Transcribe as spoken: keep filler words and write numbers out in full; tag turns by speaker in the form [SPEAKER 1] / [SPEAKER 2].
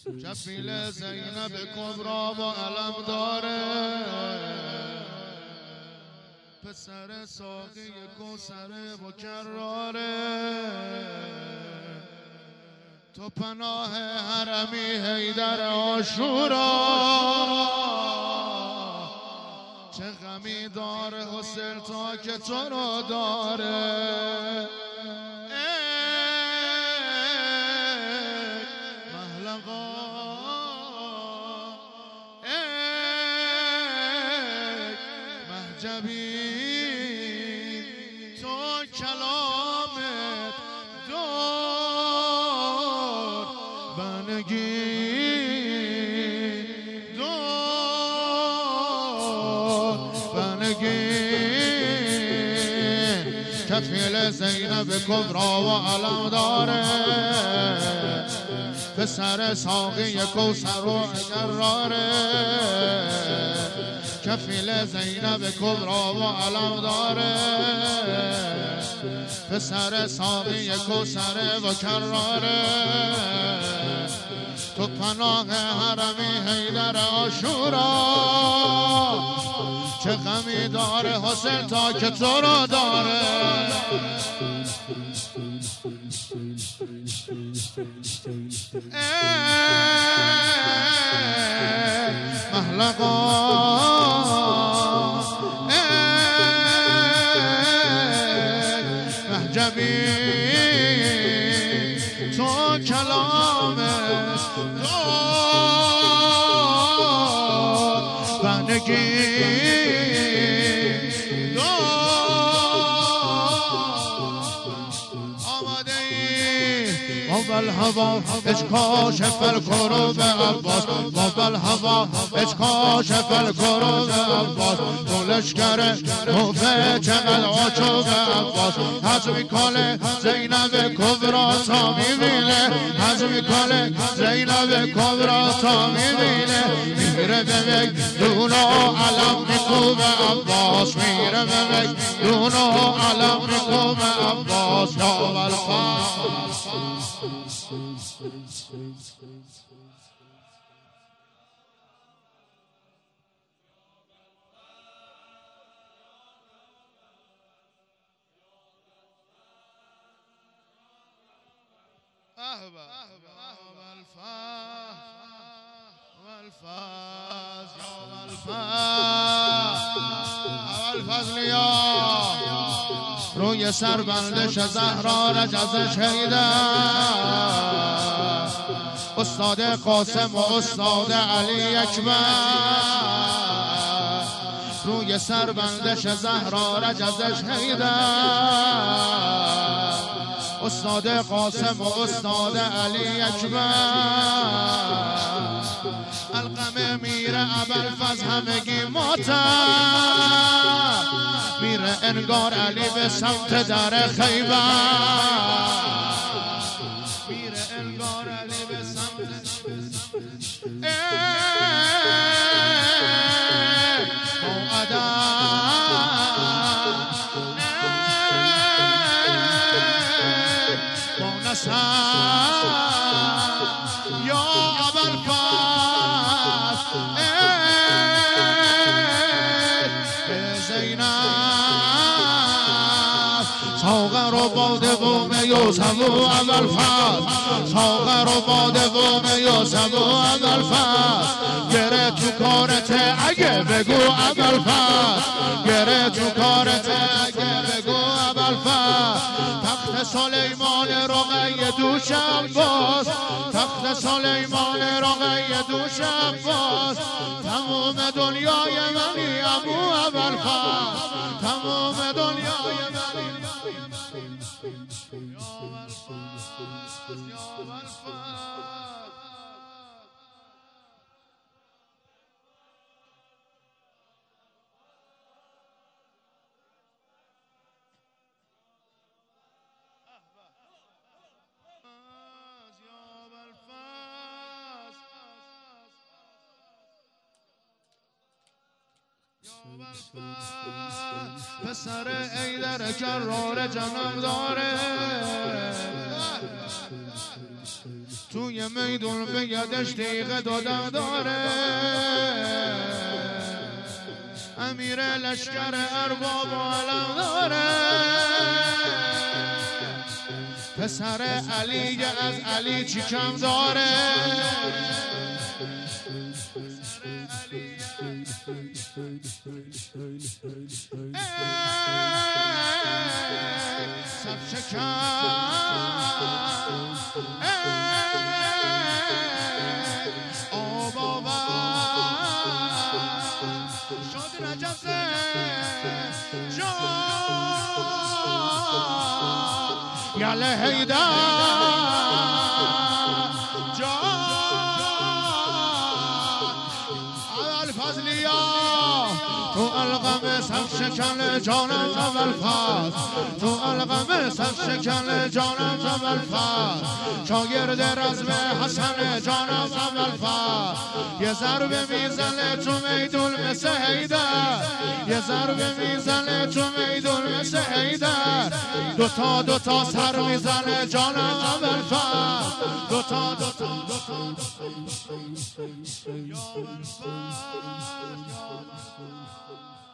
[SPEAKER 1] کفیل زینب کبرا با علم داره، پسر ساقی کوثر و کراره، تو پناه حرمی حیدر عاشورا، چه غمی داره حسین تا که تو رو داره. تو کلامت دور بنگی دور بنگی، کفیل زینب کبرا و علم داره، پسر ساقی کوثر و کراره، کفیل زینب کبرا و علم داره، پسر ساقی کوثر و کراره، تو پناه حرمی حیدر عاشورا، چه غمی داره حسین تا که تو رو داره. محلقا محجبی تو کلام دور بنگی الهوا اشکاشف الکروب عباس، باب الهوا اشکاشف الکروب عباس، تو لشکر کوفه چقدر آچوب عباس، حزمی کاله زینب کبرا تا میبینه، حزمی کاله زینب کبرا تا میبینه، میره به دونو علم میکوب عباس، میره به دونو علم میکوب عباس، یا والفا روی سر بندش زهرا رجزش حیدر، استاد قاسم و استاد علی اکبر، روی سر بندش زهرا رجزش حیدر، استاد قاسم و استاد علی اکبر، القمه میره ابوالفضل همگی ماتم، میره انگار علی به سمت در خیبر، میره انگار علی به سمت یا ابوالفضل زینب، ساغر و باده و میوسف و ابوالفضل، ساغر و باده و میوسف و ابوالفضل، گره تو کارت اگه بگو ابوالفضل، گره تو کارت اگه بگو ابوالفضل، تخت سلیمان رقیه دوشم باز، تخت سلیمان رقیه دوشم باز، تمام دنیای منی ابو ابوالفضل، تمام دنیای منی یا ابوالفضل یا ابوالفضل. پسر ایدر کرار جنم داره توی میدون به یدش دیگه دادم داره امیر لشکر ارباب و علم داره پسر علی از علی چی کم داره سب شکن آب آور شاد نجسه جان یله هیدر جان اول فضلیا تو القم سب شکن جانم اول فاز تو القم سب شکن جانم اول فاز شاگرد رزم حسن جانم اول فاز یه ضربه میزنه تو میدون مثل حیدر یه ضربه میزنه تو میدون مثل حیدر دوتا دوتا سر میزنه جانم اول فاز دوتا دوتا دوتا یا اول فاز